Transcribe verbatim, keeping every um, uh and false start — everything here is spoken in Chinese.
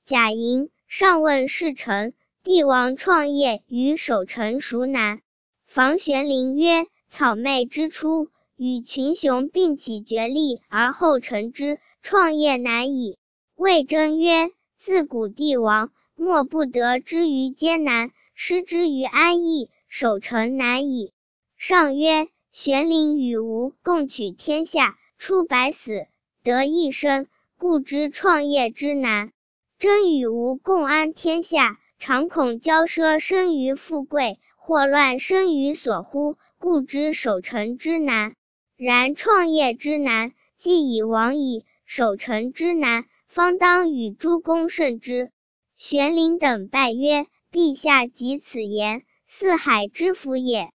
贾谊上问侍臣，帝王创业与守成孰难？房玄龄曰：草昧之初，与群雄并起决力而后成之，创业难矣。魏征曰：自古帝王，莫不得之于艰难，失之于安逸，守成难矣。上曰：玄龄与吾共取天下，出百死，得一生，故知创业之难。征与吾共安天下，常恐骄奢生于富贵，祸乱生于所忽，故知守成之难。然创业之难，既已往矣，守成之难，方当与诸公胜之。玄龄等拜曰：陛下及此言，四海之福也。